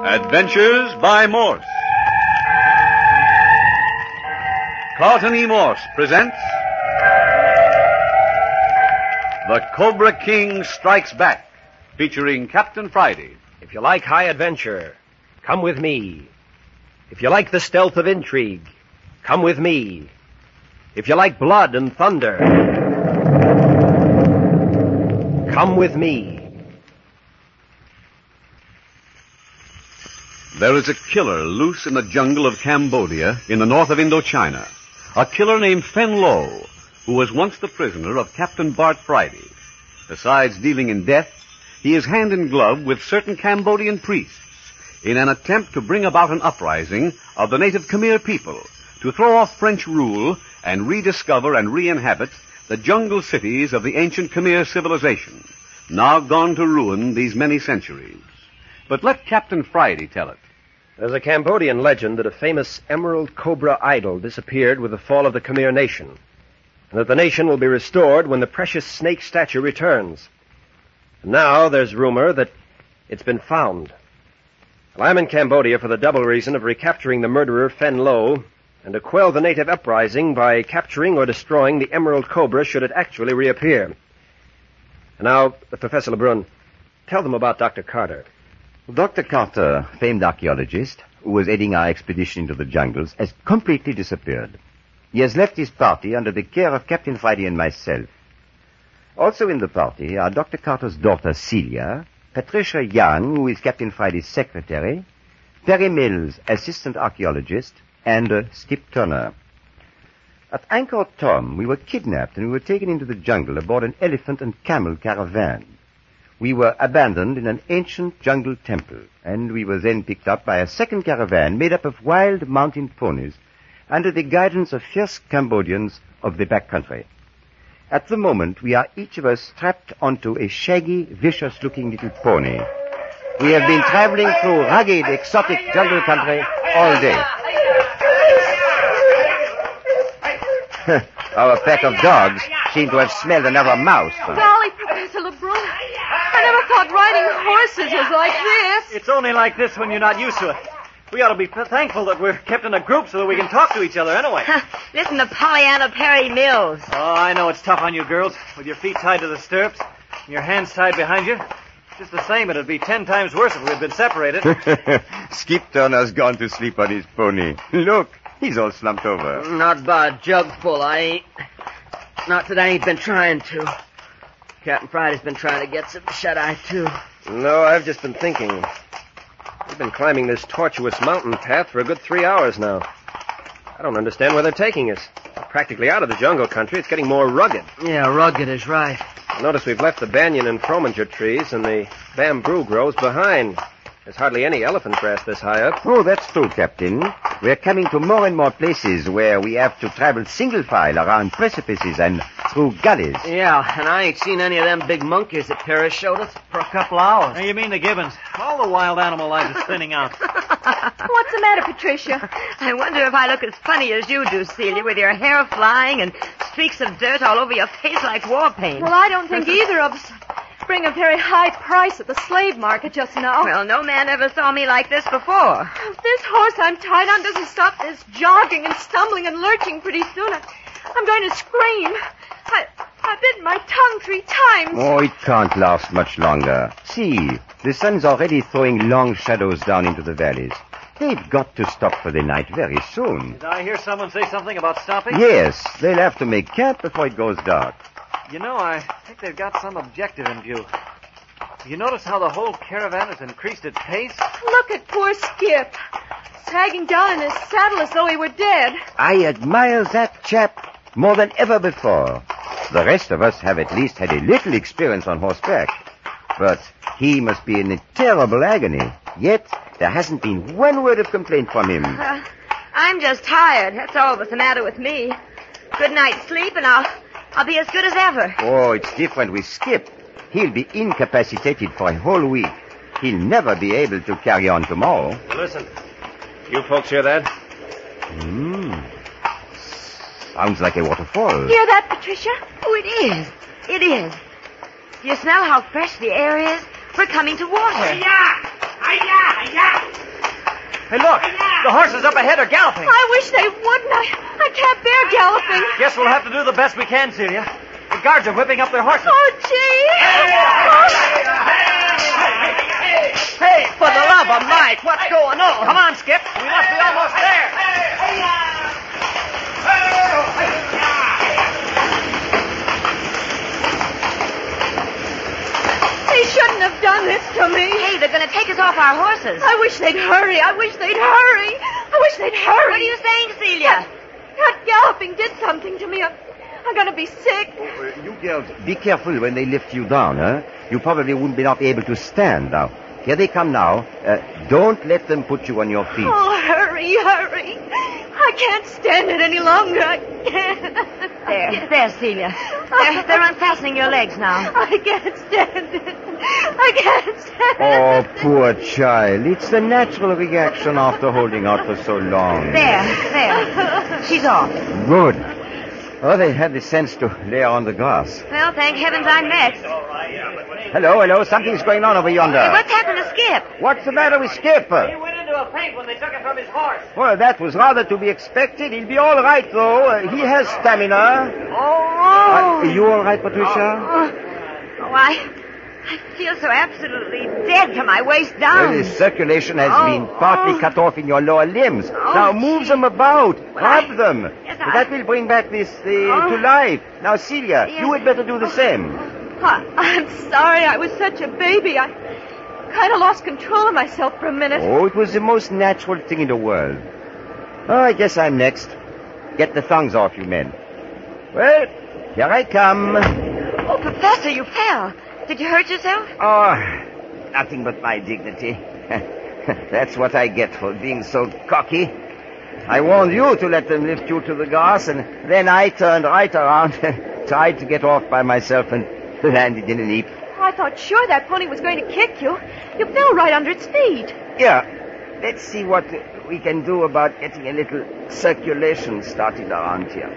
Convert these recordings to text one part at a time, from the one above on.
Adventures by Morse. Carlton E. Morse presents The Cobra King Strikes Back, featuring Captain Friday. If you like high adventure, come with me. If you like the stealth of intrigue, come with me. If you like blood and thunder, come with me. There is a killer loose in the jungle of Cambodia in the north of Indochina. A killer named Fen Lo, who was once the prisoner of Captain Bart Friday. Besides dealing in death, he is hand in glove with certain Cambodian priests in an attempt to bring about an uprising of the native Khmer people to throw off French rule and rediscover and re-inhabit the jungle cities of the ancient Khmer civilization, now gone to ruin these many centuries. But let Captain Friday tell it. There's a Cambodian legend that a famous emerald cobra idol disappeared with the fall of the Khmer nation, and that the nation will be restored when the precious snake statue returns. And now there's rumor that it's been found. Well, I'm in Cambodia for the double reason of recapturing the murderer Fen Lo and to quell the native uprising by capturing or destroying the emerald cobra should it actually reappear. And now, Professor Lebrun, tell them about Dr. Carter. Dr. Carter, famed archaeologist, who was aiding our expedition into the jungles, has completely disappeared. He has left his party under the care of Captain Friday and myself. Also in the party are Dr. Carter's daughter Celia, Patricia Young, who is Captain Friday's secretary, Perry Mills, assistant archaeologist, and Skip Turner. At Angkor Thom, we were kidnapped and we were taken into the jungle aboard an elephant and camel caravan. We were abandoned in an ancient jungle temple, and we were then picked up by a second caravan made up of wild mountain ponies under the guidance of fierce Cambodians of the backcountry. At the moment, we are each of us strapped onto a shaggy, vicious-looking little pony. We have been traveling through rugged, exotic jungle country all day. Our pack of dogs seem to have smelled another mouse. Golly, Professor Lebrun, I never thought riding horses was like this. It's only like this when you're not used to it. We ought to be thankful that we're kept in a group so that we can talk to each other anyway. Listen to Pollyanna Perry Mills. Oh, I know it's tough on you girls, with your feet tied to the stirrups and your hands tied behind you. Just the same, it'd be 10 times worse if we'd been separated. Skip Turner's gone to sleep on his pony. Look, he's all slumped over. Not by a jug full, I ain't. Not that I ain't been trying to. Captain Friday's been trying to get some shut-eye, too. No, I've just been thinking. We've been climbing this tortuous mountain path for a good 3 hours now. I don't understand where they're taking us. We're practically out of the jungle country. It's getting more rugged. Yeah, rugged is right. Notice we've left the banyan and frominger trees and the bamboo groves behind. There's hardly any elephant grass this high up. Oh, that's true, Captain. We're coming to more and more places where we have to travel single file around precipices and through gullies. Yeah, and I ain't seen any of them big monkeys that Paris showed us for a couple hours. Now, you mean the gibbons? All the wild animal life is thinning out. What's the matter, Patricia? I wonder if I look as funny as you do, Celia, with your hair flying and streaks of dirt all over your face like war paint. Well, I don't think either of us bring a very high price at the slave market just now. Well, no man ever saw me like this before. If this horse I'm tied on doesn't stop this jogging and stumbling and lurching pretty soon, I'm going to scream. I bit my tongue 3 times. Oh, it can't last much longer. See, the sun's already throwing long shadows down into the valleys. They've got to stop for the night very soon. Did I hear someone say something about stopping? Yes, they'll have to make camp before it goes dark. You know, I think they've got some objective in view. You notice how the whole caravan has increased its pace? Look at poor Skip, sagging down in his saddle as though he were dead. I admire that chap more than ever before. The rest of us have at least had a little experience on horseback. But he must be in a terrible agony. Yet, there hasn't been one word of complaint from him. I'm just tired. That's all that's the matter with me. Good night's sleep, and I'll be as good as ever. Oh, it's different with Skip. He'll be incapacitated for a whole week. He'll never be able to carry on tomorrow. Listen, you folks hear that? Sounds like a waterfall. Hear that, Patricia? Oh, it is. It is. Do you smell how fresh the air is? We're coming to water. Hi-ya! Hi-ya! Hi-ya! Hey, look. The horses up ahead are galloping. I wish they wouldn't. I can't bear galloping. Guess we'll have to do the best we can, Celia. The guards are whipping up their horses. Oh, gee. Hey, for the love of Mike, what's going on? Come on, Skip. We must be almost there. They shouldn't have done this to me. Hey, they're going to take us off our horses. I wish they'd hurry. I wish they'd hurry. I wish they'd hurry. What are you saying, Celia? That galloping did something to me. I'm going to be sick. You girls, be careful when they lift you down, huh? You probably wouldn't be not able to stand now. Here they come now. Don't let them put you on your feet. Oh, hurry, hurry. I can't stand it any longer. I can't. There, Celia. They're unfastening your legs now. I can't stand it. I can't stand Oh, it. poor child. It's the natural reaction after holding out for so long. There. She's off. Good. Oh, they had the sense to lay her on the grass. Well, thank heavens I'm next. Hello. Something's going on over yonder. Hey, what's happened to Skip? What's the matter with Skip? He went into a faint when they took him from his horse. Well, that was rather to be expected. He'll be all right, though. He has stamina. Oh. Are you all right, Patricia? Oh, I feel so absolutely dead from my waist down. Well, the circulation has been partly cut off in your lower limbs. Oh, Now move them about. Grab them. Yes, That will bring back to life. Now, Celia, Yes. you had better do the same. I'm sorry I was such a baby. I kind of lost control of myself for a minute. Oh, it was the most natural thing in the world. Oh, I guess I'm next. Get the thongs off, you men. Well, here I come. Oh, Professor, you fell. Did you hurt yourself? Oh, nothing but my dignity. That's what I get for being so cocky. I warned you to let them lift you to the grass, and then I turned right around and tried to get off by myself and landed in a heap. I thought sure that pony was going to kick you. You fell right under its feet. Yeah, let's see what we can do about getting a little circulation started around here.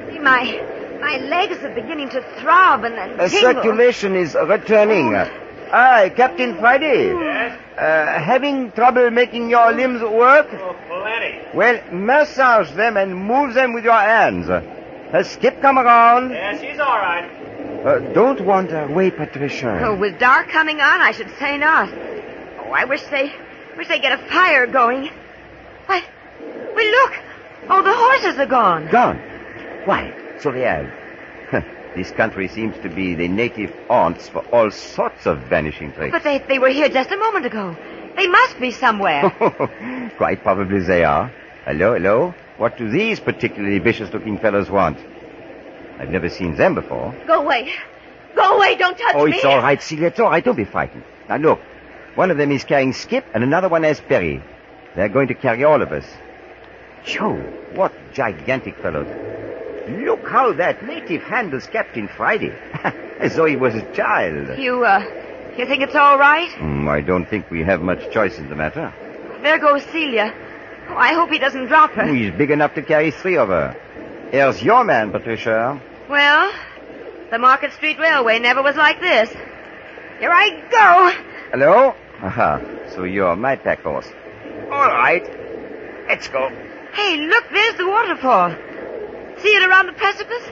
My legs are beginning to throb and tingle. Circulation is returning. Hi, Captain Friday. Yes? Having trouble making your limbs work? Oh, plenty. Well, massage them and move them with your hands. Has Skip come around? Yeah, she's all right. Don't wander away, Patricia. Oh, with dark coming on, I should say not. Oh, I wish they get a fire going. Why, look. Oh, the horses are gone. Gone? Why, so they have. This country seems to be the native haunts for all sorts of vanishing traits. But they were here just a moment ago. They must be somewhere. Quite probably they are. Hello? What do these particularly vicious-looking fellows want? I've never seen them before. Go away. Go away. Don't touch me. Oh, it's all right, Celia. It's all right. Don't be frightened. Now, look. One of them is carrying Skip, and another one has Perry. They're going to carry all of us. Joe, what gigantic fellows. Look how that native handles Captain Friday. As though he was a child. You think it's all right? I don't think we have much choice in the matter. There goes Celia. Oh, I hope he doesn't drop her. He's big enough to carry 3 of her. Here's your man, Patricia. Well, the Market Street Railway never was like this. Here I go. Hello? Aha, so you're my pack horse. All right. Let's go. Hey, look, there's the waterfall. See it around the precipice?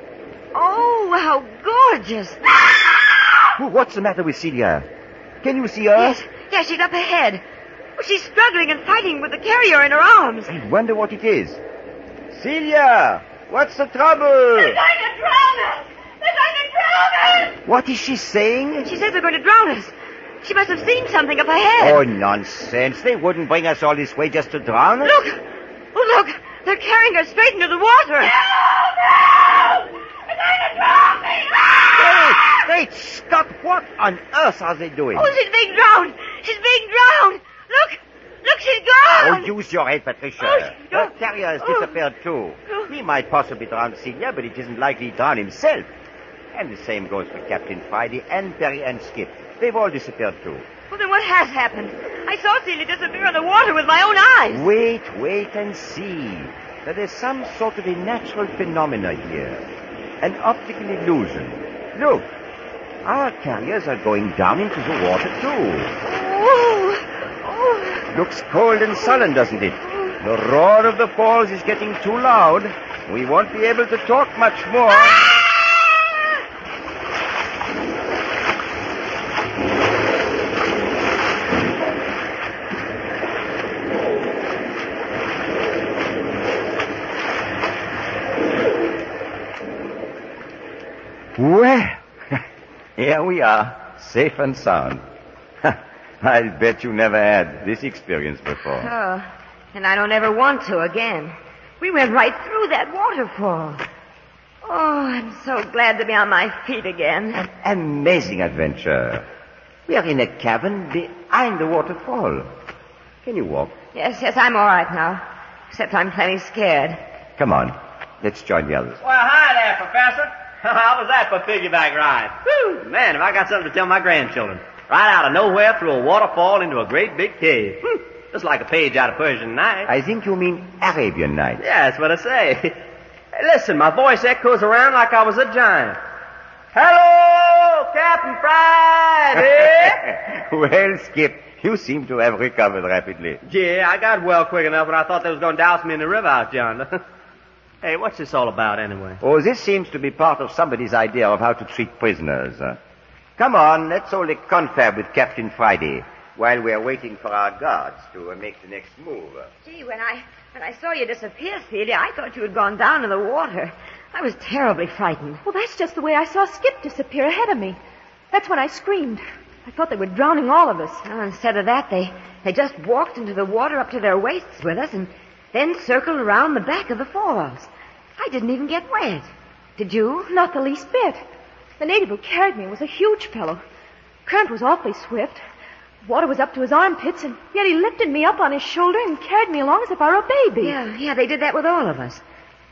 Oh, how gorgeous. What's the matter with Celia? Can you see her? Yes, she's up ahead. Oh, she's struggling and fighting with the carrier in her arms. I wonder what it is. Celia, what's the trouble? They're going to drown us. They're going to drown us. What is she saying? She says they're going to drown us. She must have seen something up ahead. Oh, nonsense. They wouldn't bring us all this way just to drown us. Look! Oh, look! They're carrying her straight into the water. No! They're going to drown me. Wait, stop. What on earth are they doing? Oh, she's being drowned. She's being drowned. Look, she's gone. Oh, use your head, Patricia. Oh, The carrier has disappeared, too. He might possibly drown Celia, but it isn't likely to drown himself. And the same goes for Captain Friday and Perry and Skip. They've all disappeared, too. Well, then what has happened? I saw Celia disappear in the water with my own eyes. Wait and see. There is some sort of a natural phenomena here. An optical illusion. Look, our carriers are going down into the water, too. Oh, Looks cold and sullen, doesn't it? The roar of the falls is getting too loud. We won't be able to talk much more. Well, here we are, safe and sound. I'll bet you never had this experience before. Oh, and I don't ever want to again. We went right through that waterfall. Oh, I'm so glad to be on my feet again. An amazing adventure. We are in a cavern behind the waterfall. Can you walk? Yes, I'm all right now. Except I'm plenty scared. Come on, let's join the others. Well, hi there, Professor. How was that for a piggyback ride? Whew, man, have I got something to tell my grandchildren. Right out of nowhere through a waterfall into a great big cave. Just like a page out of Persian Nights. I think you mean Arabian Nights. Yeah, that's what I say. Hey, listen, my voice echoes around like I was a giant. Hello, Captain Friday! Well, Skip, you seem to have recovered rapidly. Yeah, I got well quick enough when I thought they was going to douse me in the river out yonder. Hey, what's this all about anyway? Oh, this seems to be part of somebody's idea of how to treat prisoners. Come on, let's hold a confab with Captain Friday while we're waiting for our guards to make the next move. Gee, when I saw you disappear, Celia, I thought you had gone down in the water. I was terribly frightened. Well, that's just the way I saw Skip disappear ahead of me. That's when I screamed. I thought they were drowning all of us. Well, instead of that, they just walked into the water up to their waists with us and then circled around the back of the falls. I didn't even get wet. Did you? Not the least bit. The native who carried me was a huge fellow. Current was awfully swift. Water was up to his armpits, and yet he lifted me up on his shoulder and carried me along as if I were a baby. Yeah, they did that with all of us.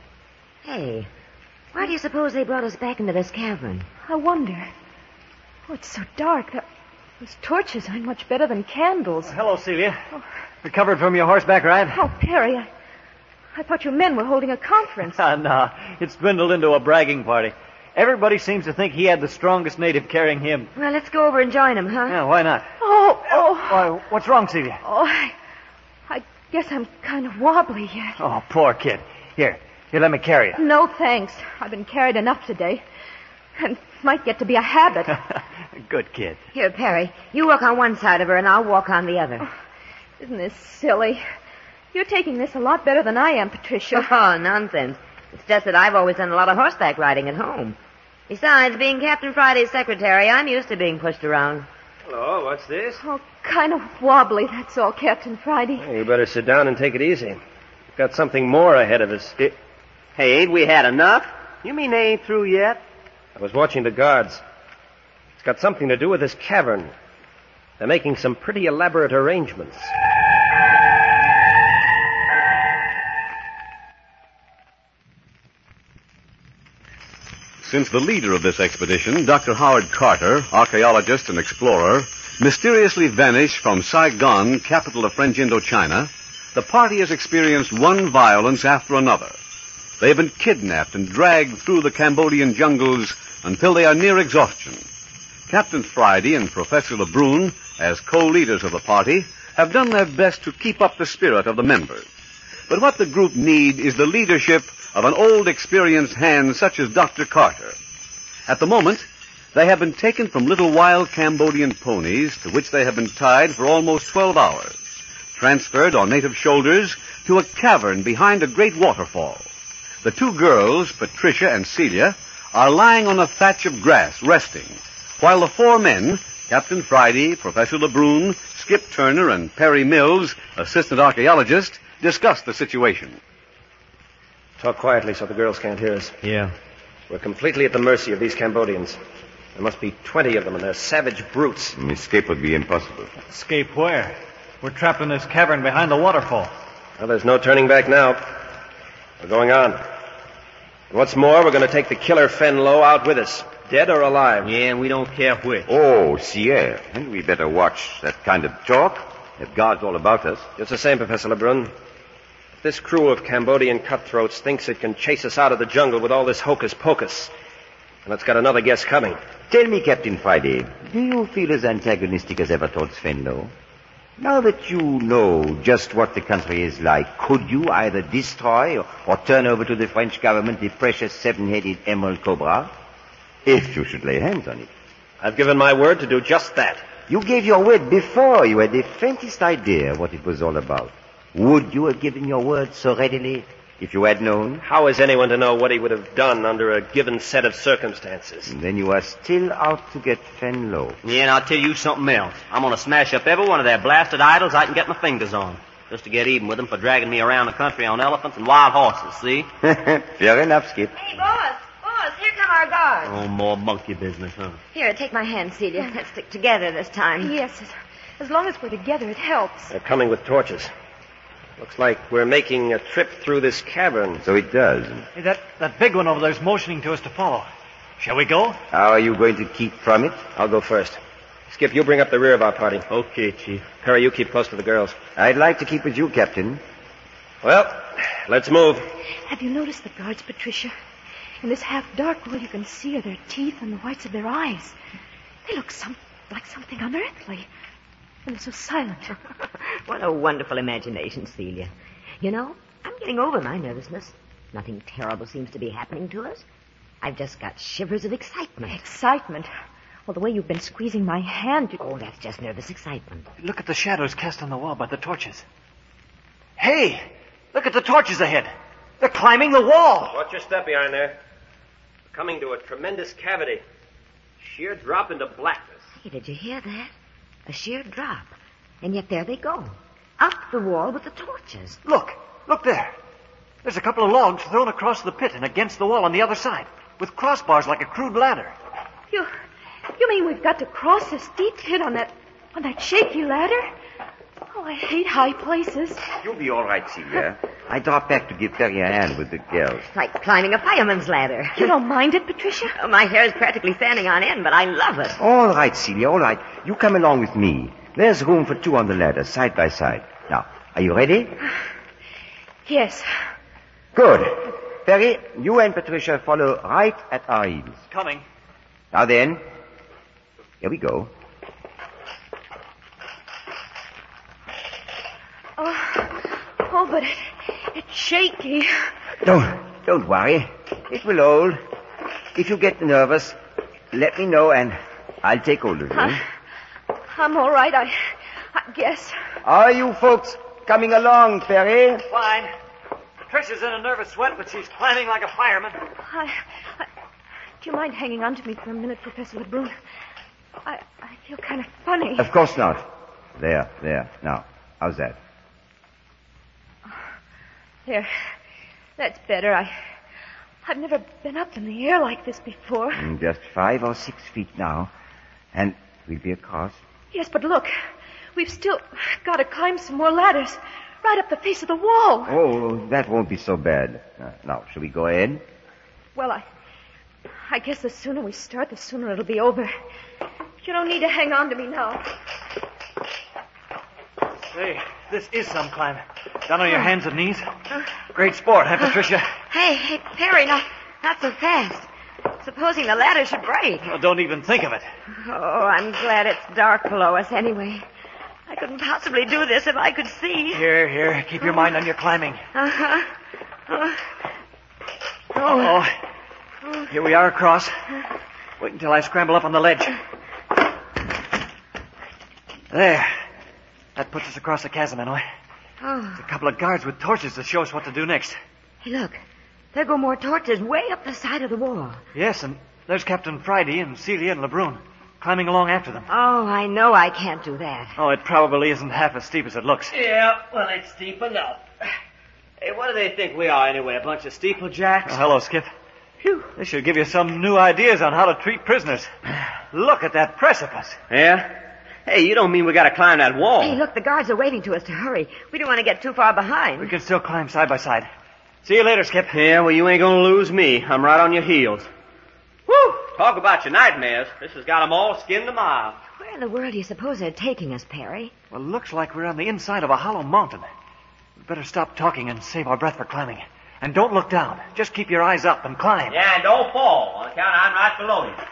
Hey, why do you suppose they brought us back into this cavern? I wonder. Oh, it's so dark. Those torches aren't much better than candles. Hello, Celia. Recovered from your horseback ride? Oh, Perry, I thought you men were holding a conference. No, it's dwindled into a bragging party. Everybody seems to think he had the strongest native carrying him. Well, let's go over and join him, huh? Yeah, why not? Oh. Why, what's wrong, Celia? Oh, I guess I'm kind of wobbly yet. Oh, poor kid. Here, let me carry you. No, thanks. I've been carried enough today. And might get to be a habit. Good kid. Here, Perry, you walk on one side of her and I'll walk on the other. Oh, isn't this silly? You're taking this a lot better than I am, Patricia. Oh, nonsense. It's just that I've always done a lot of horseback riding at home. Besides, being Captain Friday's secretary, I'm used to being pushed around. Hello, what's this? Oh, kind of wobbly, that's all, Captain Friday. Hey, you better sit down and take it easy. We've got something more ahead of us. Hey, ain't we had enough? You mean they ain't through yet? I was watching the guards. It's got something to do with this cavern. They're making some pretty elaborate arrangements. Since the leader of this expedition, Dr. Howard Carter, archaeologist and explorer, mysteriously vanished from Saigon, capital of French Indochina, the party has experienced one violence after another. They have been kidnapped and dragged through the Cambodian jungles until they are near exhaustion. Captain Friday and Professor Lebrun, as co-leaders of the party, have done their best to keep up the spirit of the members. But what the group need is the leadership of an old, experienced hand such as Dr. Carter. At the moment, they have been taken from little wild Cambodian ponies to which they have been tied for almost 12 hours, transferred on native shoulders to a cavern behind a great waterfall. The two girls, Patricia and Celia, are lying on a thatch of grass, resting, while the four men, Captain Friday, Professor Lebrun, Skip Turner, and Perry Mills, assistant archaeologist, discuss the situation. Talk quietly so the girls can't hear us. Yeah. We're completely at the mercy of these Cambodians. There must be 20 of them, and they're savage brutes. Escape would be impossible. Escape where? We're trapped in this cavern behind the waterfall. Well, there's no turning back now. We're going on. And what's more, we're going to take the killer Fenlo out with us, dead or alive. Yeah, and we don't care which. Oh, Sierre, and we better watch that kind of talk. There are guards all about us. Just the same, Professor Lebrun. If this crew of Cambodian cutthroats thinks it can chase us out of the jungle with all this hocus-pocus, and it's got another guess coming. Tell me, Captain Friday, do you feel as antagonistic as ever towards Fenlo? Now that you know just what the country is like, could you either destroy or turn over to the French government the precious seven-headed emerald cobra? If you should lay hands on it. I've given my word to do just that. You gave your word before you had the faintest idea what it was all about. Would you have given your word so readily if you had known? How is anyone to know what he would have done under a given set of circumstances? And then you are still out to get Fenlo. Yeah, and I'll tell you something else. I'm going to smash up every one of their blasted idols I can get my fingers on. Just to get even with them for dragging me around the country on elephants and wild horses, see? Fair enough, Skip. Hey, boss, here come our guards. Oh, more monkey business, huh? Here, take my hand, Celia. Let's stick together this time. Yes, as long as we're together, it helps. They're coming with torches. Looks like we're making a trip through this cavern. So it does. Hey, that big one over there's motioning to us to follow. Shall we go? How are you going to keep from it? I'll go first. Skip, you bring up the rear of our party. Okay, Chief. Perry, you keep close to the girls. I'd like to keep with you, Captain. Well, let's move. Have you noticed the guards, Patricia? In this half-dark world, you can see their teeth and the whites of their eyes. They look like something unearthly. And they're so silent. What a wonderful imagination, Celia. You know, I'm getting over my nervousness. Nothing terrible seems to be happening to us. I've just got shivers of excitement. Excitement? Well, the way you've been squeezing my hand... Oh, that's just nervous excitement. Look at the shadows cast on the wall by the torches. Hey, look at the torches ahead. They're climbing the wall. Watch your step behind there. We're coming to a tremendous cavity. Sheer drop into blackness. Hey, did you hear that? A sheer drop. And yet there they go. Up the wall with the torches. Look there. There's a couple of logs thrown across the pit and against the wall on the other side, with crossbars like a crude ladder. You mean we've got to cross this deep pit on that shaky ladder? Oh, I hate high places. You'll be all right, Celia. I dropped back to give Perry a hand with the girls. It's like climbing a fireman's ladder. You don't mind it, Patricia? Oh, my hair is practically standing on end, but I love it. All right, Celia, all right. You come along with me. There's room for two on the ladder, side by side. Now, are you ready? Yes. Good. Perry, you and Patricia follow right at our heels. Coming. Now then, here we go. Oh, but it's shaky. Don't worry. It will hold. If you get nervous, let me know and I'll take hold of you. I'm all right, I guess. Are you folks coming along, Perry? Fine. Tricia's in a nervous sweat, but she's climbing like a fireman. Do you mind hanging on to me for a minute, Professor Lebrun? I feel kind of funny. Of course not. There. Now, how's that? There. That's better. I've never been up in the air like this before. Just 5 or 6 feet now. And we'll be across. Yes, but look. We've still got to climb some more ladders. Right up the face of the wall. Oh, that won't be so bad. Now, shall we go ahead? Well, I guess the sooner we start, the sooner it'll be over. You don't need to hang on to me now. Hey, this is some climb. Down on your hands and knees. Great sport, huh, Patricia? Hey, Perry, not so fast. Supposing the ladder should break. Oh, don't even think of it. Oh, I'm glad it's dark below us anyway. I couldn't possibly do this if I could see. Here. Keep your mind on your climbing. Uh-huh. Oh. Here we are across. Wait until I scramble up on the ledge. There. That puts us across the chasm, anyway. Oh. There's a couple of guards with torches to show us what to do next. Hey, look. There go more torches way up the side of the wall. Yes, and there's Captain Friday and Celia and Lebrun climbing along after them. Oh, I know I can't do that. Oh, it probably isn't half as steep as it looks. Yeah, well, it's steep enough. Hey, what do they think we are anyway? A bunch of steeplejacks? Oh, hello, Skip. Phew, this should give you some new ideas on how to treat prisoners. Look at that precipice. Yeah? Hey, you don't mean we gotta climb that wall? Hey, look, the guards are waving to us to hurry. We don't want to get too far behind. We can still climb side by side. See you later, Skip. Yeah, well, you ain't gonna lose me. I'm right on your heels. Whew! Talk about your nightmares. This has got 'em all skinned a mile. Where in the world do you suppose they're taking us, Perry? Well, looks like we're on the inside of a hollow mountain. We'd better stop talking and save our breath for climbing. And don't look down. Just keep your eyes up and climb. Yeah, and don't fall. On account I'm right below you.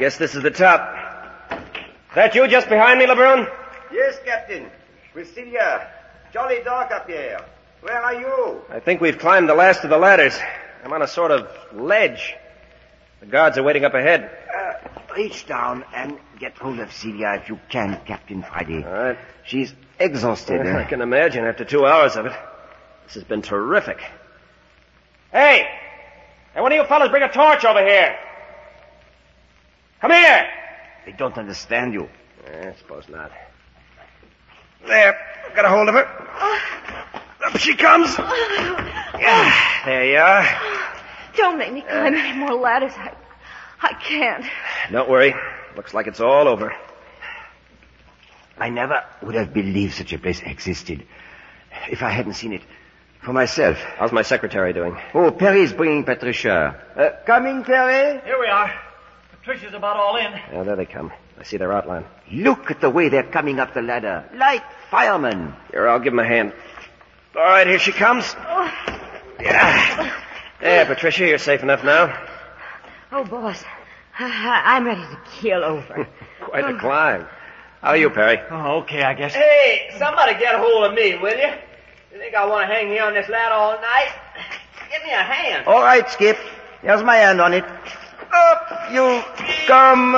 guess this is the top. Is that you just behind me, LeBrun? Yes, Captain. With Celia. Jolly dark up here. Where are you? I think we've climbed the last of the ladders. I'm on a sort of ledge. The guards are waiting up ahead. Reach down and get hold of Celia if you can, Captain Friday. All right. She's exhausted. I can imagine after 2 hours of it. This has been terrific. Hey! Hey, one of you fellas bring a torch over here. Come here! They don't understand you. I suppose not. There. Got a hold of her. Up she comes. Yeah, there you are. Don't make me climb any more ladders. I can't. Don't worry. Looks like it's all over. I never would have believed such a place existed if I hadn't seen it for myself. How's my secretary doing? Oh, Perry's bringing Patricia. Coming, Perry? Here we are. Patricia's about all in. Yeah, there they come. I see their outline. Look at the way they're coming up the ladder. Like firemen. Here, I'll give them a hand. All right, here she comes. Yeah. There, Patricia, you're safe enough now. Oh, boss. I'm ready to keel over. Quite a climb. How are you, Perry? Oh, okay, I guess. Hey, somebody get a hold of me, will you? You think I want to hang here on this ladder all night? Give me a hand. All right, Skip. Here's my hand on it. Up you come.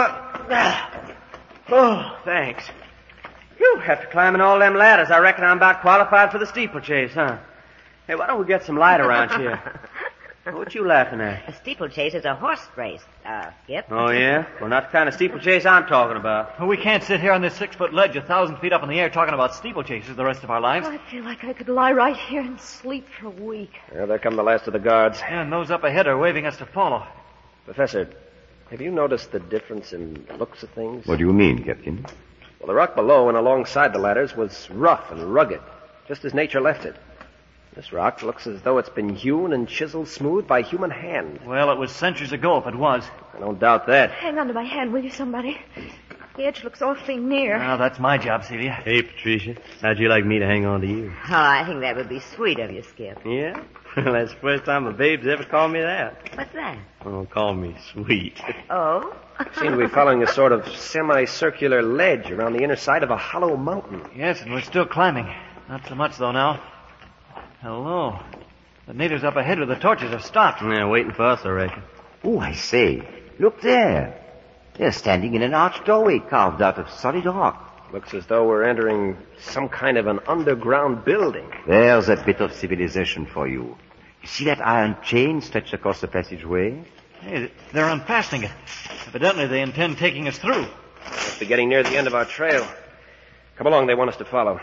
Oh, thanks. Whew, after climbing all them ladders, I reckon I'm about qualified for the steeplechase, huh? Hey, why don't we get some light around here? What you laughing at? A steeplechase is a horse race, Skip. Oh, yeah? Well, not the kind of steeplechase I'm talking about. Well, we can't sit here on this 6-foot ledge 1,000 feet up in the air talking about steeplechases the rest of our lives. I feel like I could lie right here and sleep for a week. Yeah, there come the last of the guards. And those up ahead are waving us to follow. Professor, have you noticed the difference in looks of things? What do you mean, Captain? Well, the rock below and alongside the ladders was rough and rugged, just as nature left it. This rock looks as though it's been hewn and chiseled smooth by human hand. Well, it was centuries ago if it was. I don't doubt that. Hang on to my hand, will you, somebody? The edge looks awfully near. Now, that's my job, Celia. Hey, Patricia. How'd you like me to hang on to you? Oh, I think that would be sweet of you, Skip. Yeah? Well, that's the first time a babe's ever called me that. What's that? Oh, call me sweet. Oh? Seem to be following a sort of semicircular ledge around the inner side of a hollow mountain. Yes, and we're still climbing. Not so much, though, now. Hello. The natives up ahead with the torches have stopped. Yeah, waiting for us, I reckon. Oh, I say. Look there. They're standing in an arched doorway carved out of solid rock. Looks as though we're entering some kind of an underground building. There's a bit of civilization for you. You see that iron chain stretched across the passageway? Hey, they're unfastening it. Evidently, they intend taking us through. Must be getting near the end of our trail. Come along, they want us to follow.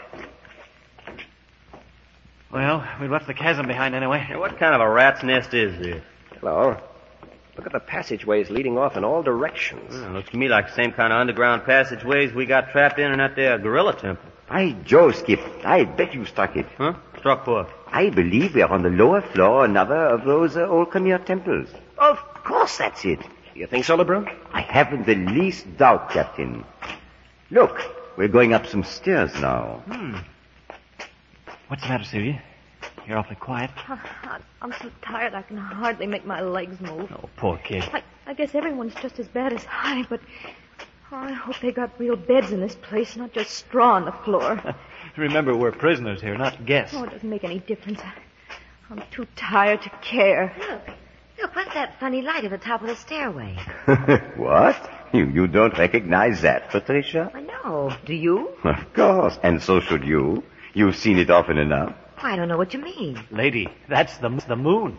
Well, we left the chasm behind anyway. Hey, what kind of a rat's nest is this? Hello. Look at the passageways leading off in all directions. Looks to me like the same kind of underground passageways we got trapped in that there gorilla temple. By Joe, Skip, I bet you struck it. Huh? Struck what? I believe we are on the lower floor of another of those old Khmer temples. Of course that's it. You think so, LeBrun? I haven't the least doubt, Captain. Look, we're going up some stairs now. What's the matter, Celia? You're awfully quiet. I'm so tired I can hardly make my legs move. Oh, poor kid. I guess everyone's just as bad as I, but I hope they got real beds in this place, not just straw on the floor. Remember, we're prisoners here, not guests. Oh, it doesn't make any difference. I'm too tired to care. Look, what's that funny light at the top of the stairway? What? You don't recognize that, Patricia? I know. Do you? Of course, and so should you. You've seen it often enough. Oh, I don't know what you mean. Lady, that's the moon.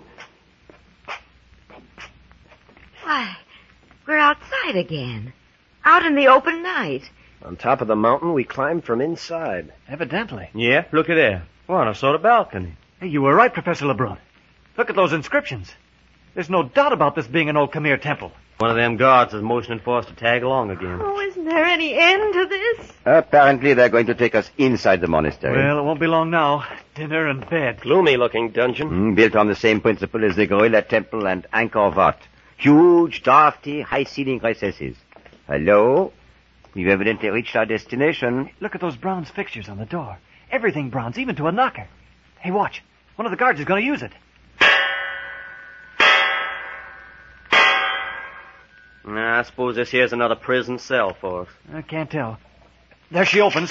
Why, we're outside again. Out in the open night. On top of the mountain, we climbed from inside. Evidently. Yeah, look at there. We're on a sort of balcony. Hey, you were right, Professor LeBrun. Look at those inscriptions. There's no doubt about this being an old Khmer temple. One of them guards is motioning for us to tag along again. Oh, isn't there any end to this? Apparently, they're going to take us inside the monastery. Well, it won't be long now. Dinner and bed. Gloomy-looking dungeon. Built on the same principle as the Gorilla Temple and Angkor Wat. Huge, drafty, high-ceiling recesses. Hello? We've evidently reached our destination. Look at those bronze fixtures on the door. Everything bronze, even to a knocker. Hey, watch. One of the guards is going to use it. Nah, I suppose this here's another prison cell for us. I can't tell. There she opens.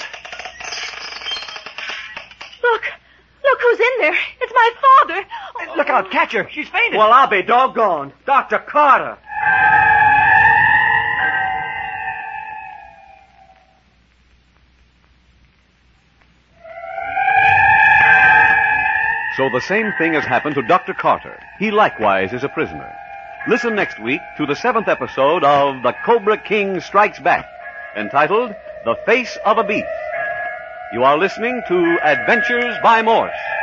Look who's in there. It's my father. Oh. Look out, catch her. She's fainted. Well, I'll be doggone. Dr. Carter. So the same thing has happened to Dr. Carter. He likewise is a prisoner. Listen next week to the 7th episode of The Cobra King Strikes Back, entitled The Face of a Beast. You are listening to Adventures by Morse.